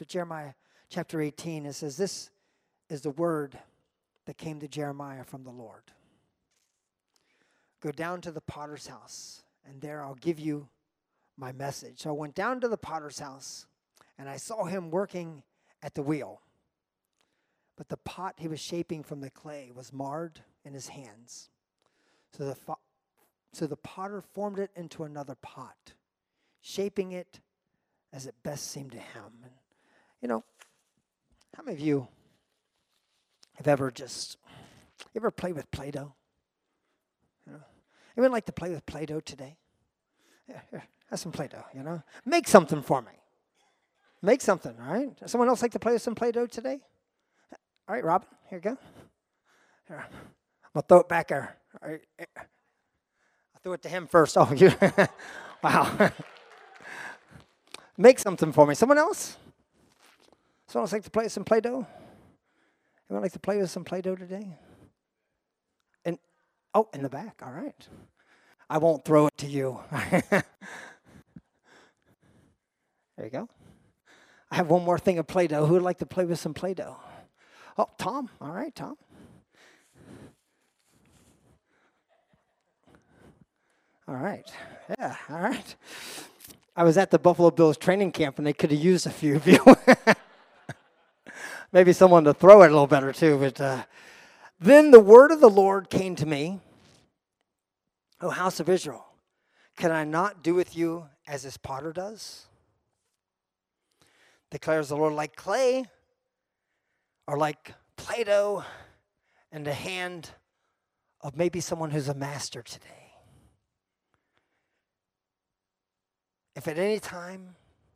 but Jeremiah chapter 18, it says, this is the word that came to Jeremiah from the Lord. Go down to the potter's house, and there I'll give you my message. So I went down to the potter's house, and I saw him working at the wheel. But the pot he was shaping from the clay was marred in his hands. So the potter formed it into another pot, shaping it as it best seemed to him. And, you know, how many of you have ever played with Play-Doh? You know, anyone like to play with Play-Doh today? Yeah, here, have some Play-Doh, you know. Make something for me. Make something, all right? Does someone else like to play with some Play-Doh today? All right, Robin, here you go. Here, I'm going to throw it back there. All right. I'll throw it to him first. Oh, you. Wow. Make something for me. Someone else? Someone else like to play with some Play-Doh? Anyone like to play with some Play-Doh today? In the back. All right. I won't throw it to you. There you go. I have one more thing of Play-Doh. Who would like to play with some Play-Doh? Oh, Tom. All right, Tom. All right. Yeah, all right. I was at the Buffalo Bills training camp, and they could have used a few of you. Maybe someone to throw it a little better, too. But then the word of the Lord came to me, O house of Israel, can I not do with you as this potter does? Declares the Lord, like clay or like Play-Doh in the hand of maybe someone who's a master today. If at any time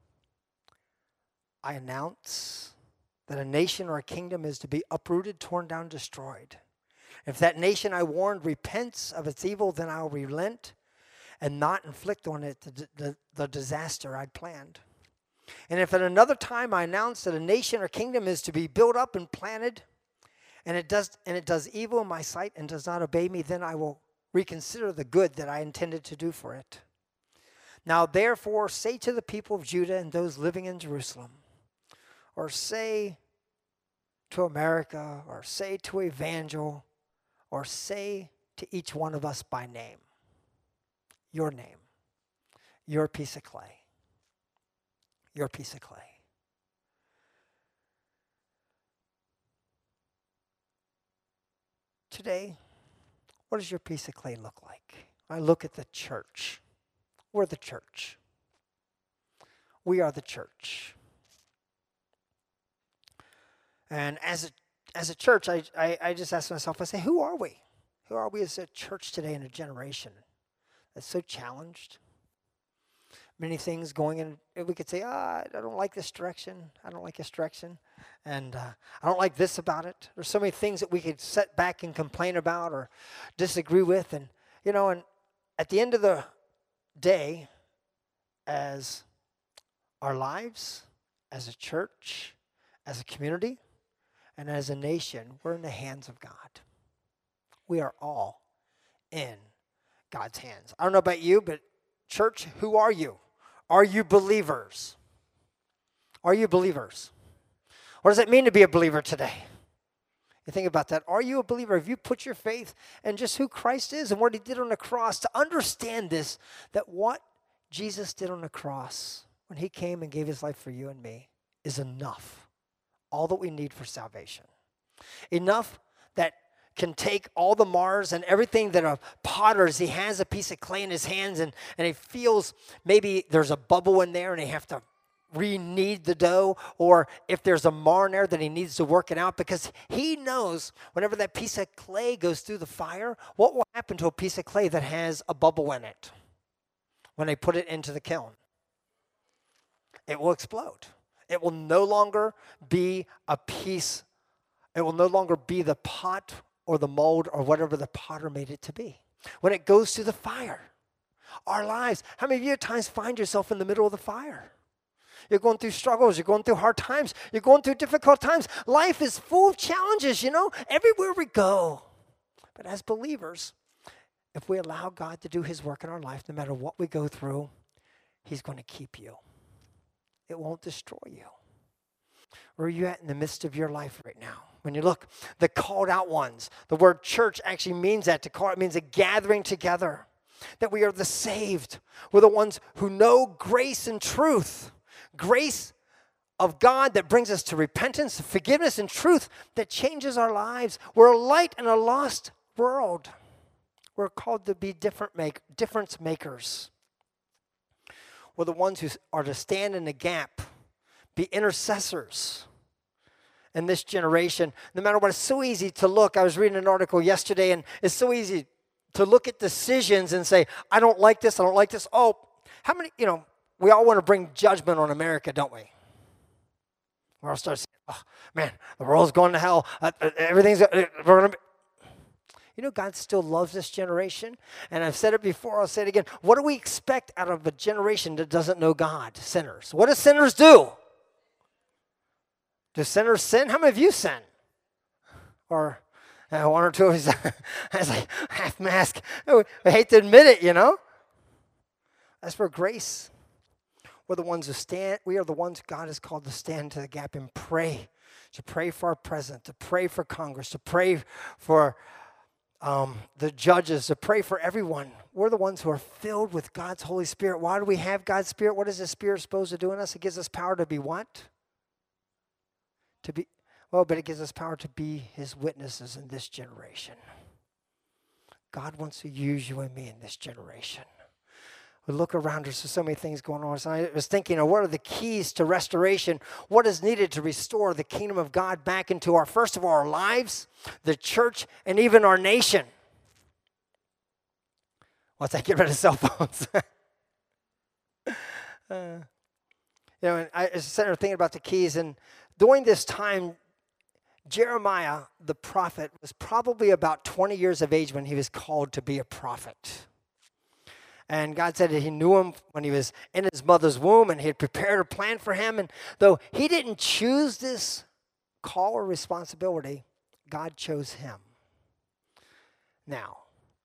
I announce that a nation or a kingdom is to be uprooted, torn down, destroyed, if that nation I warned repents of its evil, then I'll relent and not inflict on it the disaster I'd planned. And if at another time I announce that a nation or kingdom is to be built up and planted, and it does evil in my sight and does not obey me, then I will reconsider the good that I intended to do for it. Now therefore say to the people of Judah and those living in Jerusalem, or say to America, or say to Evangel, or say to each one of us by name, your name, your piece of clay, your piece of clay. Today, what does your piece of clay look like? I look at the church. We're the church. We are the church. And as a church, I just ask myself, I say, who are we? Who are we as a church today in a generation that's so challenged? Many things going in, we could say, I don't like this direction. I don't like this direction. And I don't like this about it. There's so many things that we could sit back and complain about or disagree with. And, you know, and at the end of the day, as our lives, as a church, as a community, and as a nation, we're in the hands of God. We are all in God's hands. I don't know about you, but church, who are you? Are you believers? Are you believers? What does it mean to be a believer today? You think about that. Are you a believer? Have you put your faith in just who Christ is and what he did on the cross to understand this, that what Jesus did on the cross when he came and gave his life for you and me is enough. All that we need for salvation. Enough that can take all the Mars and everything that a potter's, he has a piece of clay in his hands and he feels maybe there's a bubble in there and they have to re-knead the dough, or if there's a mar in there that he needs to work it out, because he knows whenever that piece of clay goes through the fire, what will happen to a piece of clay that has a bubble in it when they put it into the kiln? It will explode. It will no longer be a piece, it will no longer be the pot or the mold or whatever the potter made it to be. When it goes through the fire, our lives, how many of you at times find yourself in the middle of the fire? You're going through struggles. You're going through hard times. You're going through difficult times. Life is full of challenges, you know, everywhere we go. But as believers, if we allow God to do his work in our life, no matter what we go through, he's going to keep you. It won't destroy you. Where are you at in the midst of your life right now? When you look, the called out ones, the word church actually means that. To call it means a gathering together. That we are the saved. We're the ones who know grace and truth. Grace of God that brings us to repentance, forgiveness, and truth that changes our lives. We're a light in a lost world. We're called to be difference makers. We're the ones who are to stand in the gap, be intercessors in this generation. No matter what, it's so easy to look. I was reading an article yesterday, and it's so easy to look at decisions and say, I don't like this, I don't like this. Oh, how many, we all want to bring judgment on America, don't we? We all start saying, oh, man, the world's going to hell. Everything's, we're going to be. God still loves this generation. And I've said it before, I'll say it again. What do we expect out of a generation that doesn't know God? Sinners. What do sinners do? Do sinners sin? How many of you sin? Or one or two of us, it's like half mask. I hate to admit it, As for grace, we're the ones who stand. We are the ones God has called to stand to the gap and pray. To pray for our president, to pray for Congress, to pray for the judges, to pray for everyone. We're the ones who are filled with God's Holy Spirit. Why do we have God's Spirit? What is the Spirit supposed to do in us? It gives us power to be what? But it gives us power to be His witnesses in this generation. God wants to use you and me in this generation. We look around us, there's so many things going on. So I was thinking, what are the keys to restoration? What is needed to restore the kingdom of God back into first of all, our lives, the church, and even our nation? Once I get rid of cell phones. And I was sitting there thinking about the keys, and during this time, Jeremiah, the prophet, was probably about 20 years of age when he was called to be a prophet. And God said that He knew him when he was in his mother's womb, and He had prepared a plan for him. And though he didn't choose this call or responsibility, God chose him. Now,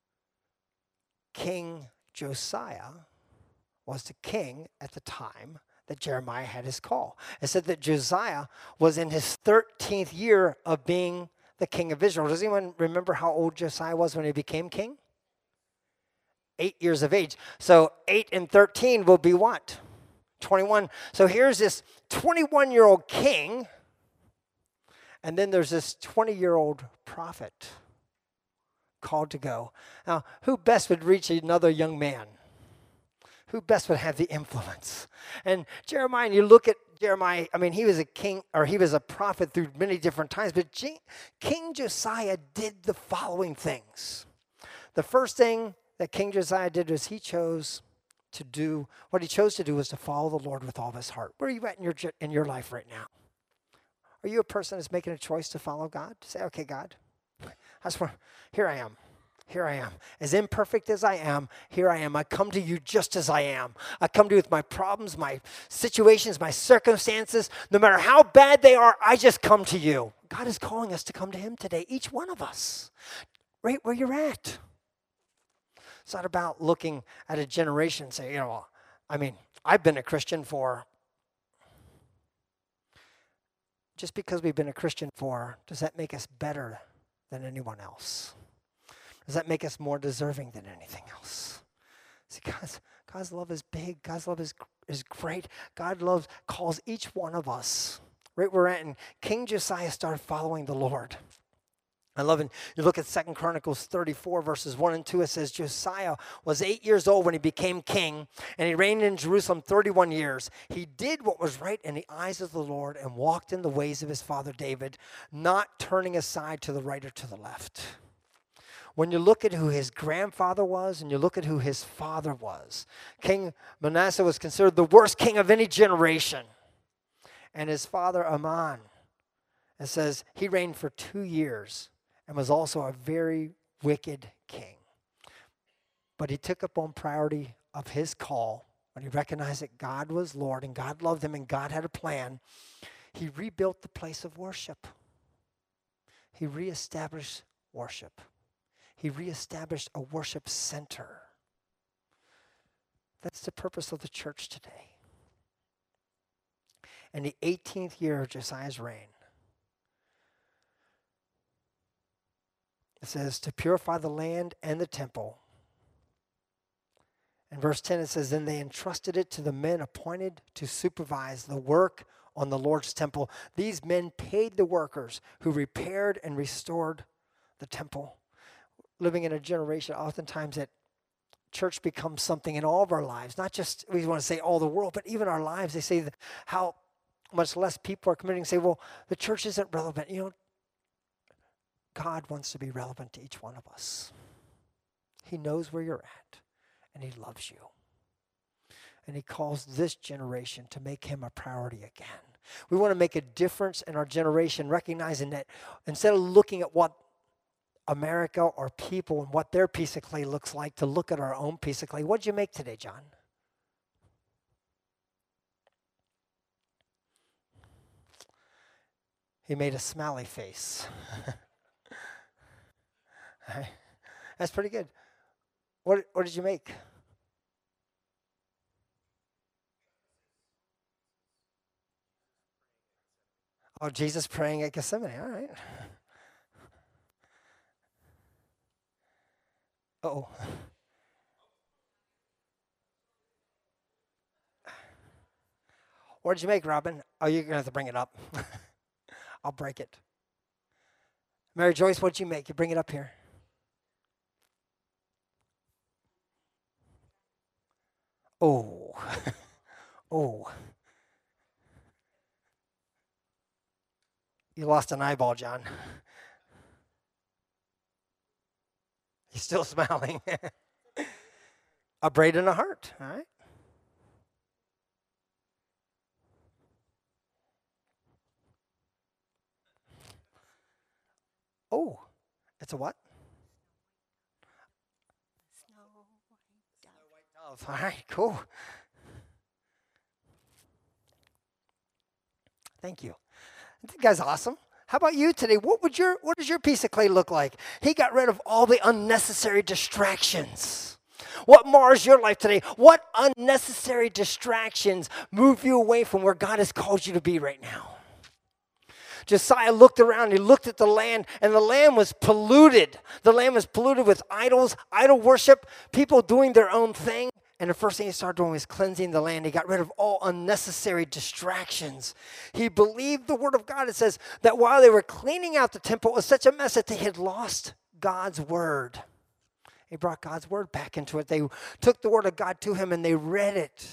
King Josiah was the king at the time that Jeremiah had his call. It said that Josiah was in his 13th year of being the king of Israel. Does anyone remember how old Josiah was when he became king? 8 years of age. So 8 and 13 will be what? 21. So here's this 21-year-old king, and then there's this 20-year-old prophet called to go. Now, who best would reach another young man? Who best would have the influence? And Jeremiah, and you look at Jeremiah, he was a king, or he was a prophet through many different times, but King Josiah did the following things. The first thing that King Josiah did was he chose to do was to follow the Lord with all of his heart. Where are you at in your life right now? Are you a person that's making a choice to follow God? To say, okay, God, here I am. Here I am. As imperfect as I am, here I am. I come to you just as I am. I come to you with my problems, my situations, my circumstances. No matter how bad they are, I just come to you. God is calling us to come to Him today, each one of us, right where you're at. It's not about looking at a generation and say, I've been a Christian just because we've been a Christian does that make us better than anyone else? Does that make us more deserving than anything else? See, God's love is big. God's love is great. God calls each one of us right where we're at. And King Josiah started following the Lord. I love it. You look at 2 Chronicles 34, verses 1 and 2. It says, Josiah was 8 years old when he became king, and he reigned in Jerusalem 31 years. He did what was right in the eyes of the Lord and walked in the ways of his father David, not turning aside to the right or to the left. When you look at who his grandfather was and you look at who his father was, King Manasseh was considered the worst king of any generation. And his father Amon, it says he reigned for 2 years and was also a very wicked king. But he took up on priority of his call when he recognized that God was Lord and God loved him and God had a plan. He rebuilt the place of worship. He reestablished worship. He reestablished a worship center. That's the purpose of the church today. in the 18th year of Josiah's reign. It says, to purify the land and the temple. In verse 10, it says, then they entrusted it to the men appointed to supervise the work on the Lord's temple. These men paid the workers who repaired and restored the temple. Living in a generation, oftentimes, that church becomes something in all of our lives, not just, we want to say all the world, but even our lives. They say how much less people are committing, say, well, the church isn't relevant. You know, God wants to be relevant to each one of us. He knows where you're at, and he loves you. And he calls this generation to make him a priority again. We want to make a difference in our generation, recognizing that instead of looking at what America or people and what their piece of clay looks like, to look at our own piece of clay. What did you make today, John? He made a smiley face. That's pretty good. What did you make? Oh, Jesus praying at Gethsemane. All right. Uh-oh. What did you make, Robin? Oh, you're going to have to bring it up. I'll break it. Mary Joyce, what did you make? You bring it up here. Oh. Oh. You lost an eyeball, John. He's still smiling. A braid and a heart, all right? Oh, it's a what? Snow white dove. All right, cool. Thank you. I think that's awesome. How about you today? What does your piece of clay look like? He got rid of all the unnecessary distractions. What mars your life today? What unnecessary distractions move you away from where God has called you to be right now? Josiah looked around, he looked at the land, and the land was polluted. The land was polluted with idols, idol worship, people doing their own thing. And the first thing he started doing was cleansing the land. He got rid of all unnecessary distractions. He believed the word of God. It says that while they were cleaning out the temple, it was such a mess that they had lost God's word. He brought God's word back into it. They took the word of God to him and they read it.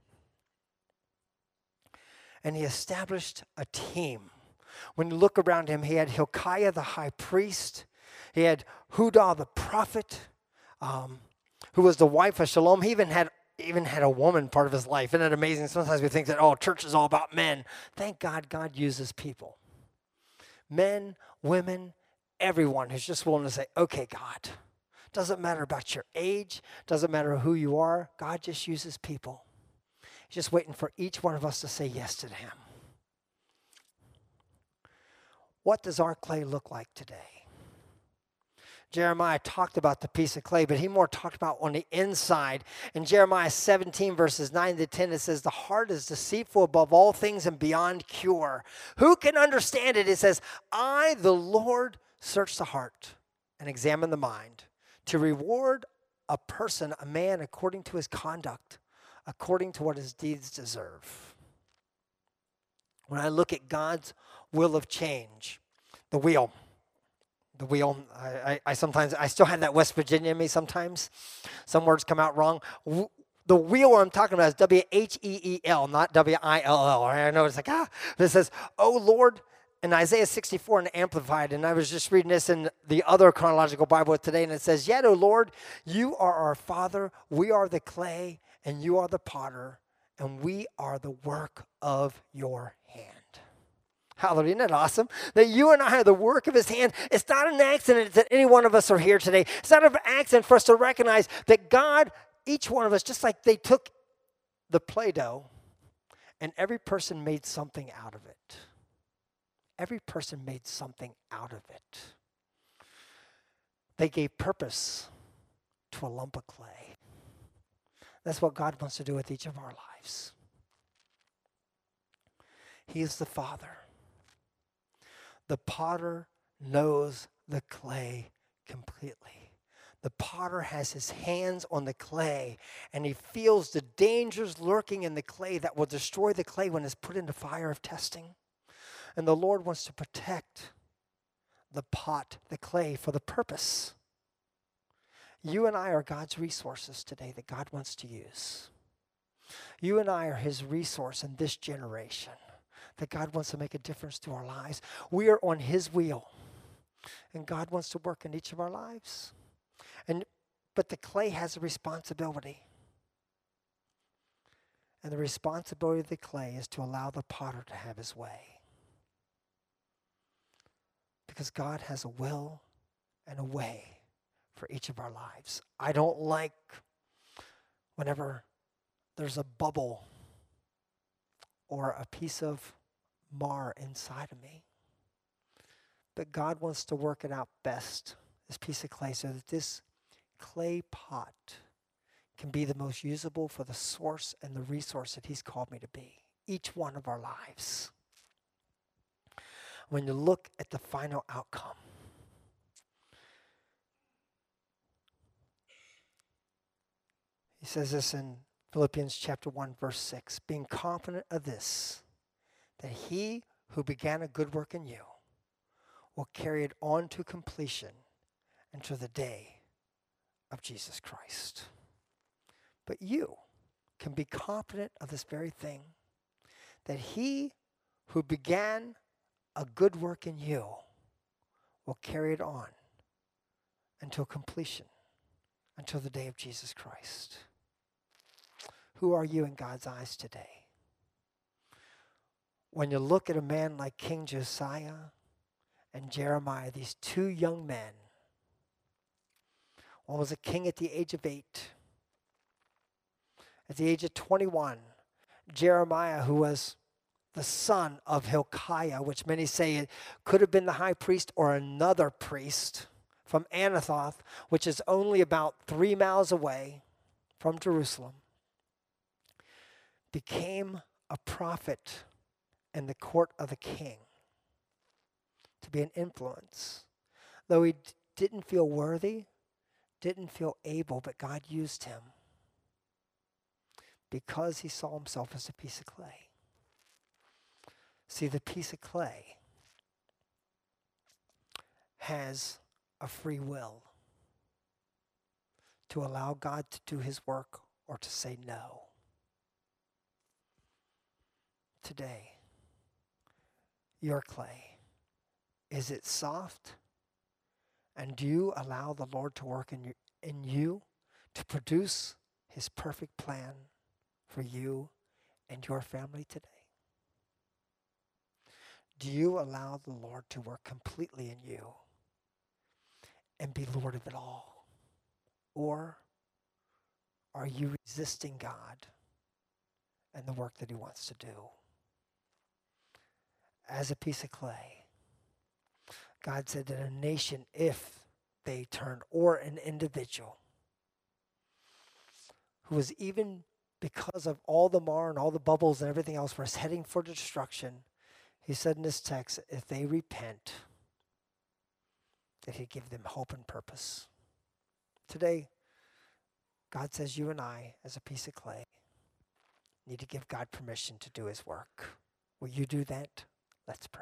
And he established a team. When you look around him, he had Hilkiah the high priest. He had Hudah the prophet, who was the wife of Shalom. He even had a woman part of his life. Isn't that amazing? Sometimes we think that, church is all about men. Thank God, God uses people. Men, women, everyone who's just willing to say, okay, God. Doesn't matter about your age. Doesn't matter who you are. God just uses people. He's just waiting for each one of us to say yes to him. What does our clay look like today? Jeremiah talked about the piece of clay, but he more talked about on the inside. In Jeremiah 17, verses 9 to 10, it says, the heart is deceitful above all things and beyond cure. Who can understand it? It says, I, the Lord, search the heart and examine the mind, to reward a person, a man, according to his conduct, according to what his deeds deserve. When I look at God's will of change, the wheel, I sometimes, I still have that West Virginia in me sometimes. Some words come out wrong. The wheel I'm talking about is W-H-E-E-L, not W-I-L-L. I know it's like, but it says, oh Lord, in Isaiah 64 in the Amplified, and I was just reading this in the other chronological Bible today, and it says, yet, O Lord, you are our Father, we are the clay, and you are the potter, and we are the work of your hand. Hallelujah, isn't that awesome? That you and I are the work of his hand. It's not an accident that any one of us are here today. It's not an accident for us to recognize that God, each one of us, just like they took the Play-Doh, and every person made something out of it. Every person made something out of it. They gave purpose to a lump of clay. That's what God wants to do with each of our lives. He is the Father. The potter knows the clay completely. The potter has his hands on the clay, and he feels the dangers lurking in the clay that will destroy the clay when it's put into fire of testing. And the Lord wants to protect the pot, the clay, for the purpose. You and I are God's resources today that God wants to use. You and I are his resource in this generation that God wants to make a difference to our lives. We are on his wheel, and God wants to work in each of our lives. But the clay has a responsibility. And the responsibility of the clay is to allow the potter to have his way. Because God has a will and a way for each of our lives. I don't like whenever there's a bubble or a piece of mar inside of me. But God wants to work it out best, this piece of clay, so that this clay pot can be the most usable for the source and the resource that he's called me to be. Each one of our lives. When you look at the final outcome, he says this in Philippians chapter 1, verse 6, being confident of this, that he who began a good work in you will carry it on to completion until the day of Jesus Christ. But you can be confident of this very thing, that he who began a good work in you will carry it on until completion, until the day of Jesus Christ. Who are you in God's eyes today? When you look at a man like King Josiah and Jeremiah, these two young men, one was a king at the age of 8. At the age of 21, Jeremiah, who was the son of Hilkiah, which many say it could have been the high priest or another priest from Anathoth, which is only about 3 miles away from Jerusalem, became a prophet in the court of the king to be an influence. Though he didn't feel worthy, didn't feel able, but God used him because he saw himself as a piece of clay. See, the piece of clay has a free will to allow God to do his work or to say no. Today, your clay, is it soft? And do you allow the Lord to work in you to produce his perfect plan for you and your family today? Do you allow the Lord to work completely in you and be Lord of it all? Or are you resisting God and the work that he wants to do? As a piece of clay, God said that a nation, if they turned, or an individual who was, even because of all the mar and all the bubbles and everything else, was heading for destruction, he said in this text, if they repent, that he'd give them hope and purpose. Today, God says you and I, as a piece of clay, need to give God permission to do his work. Will you do that? Let's pray.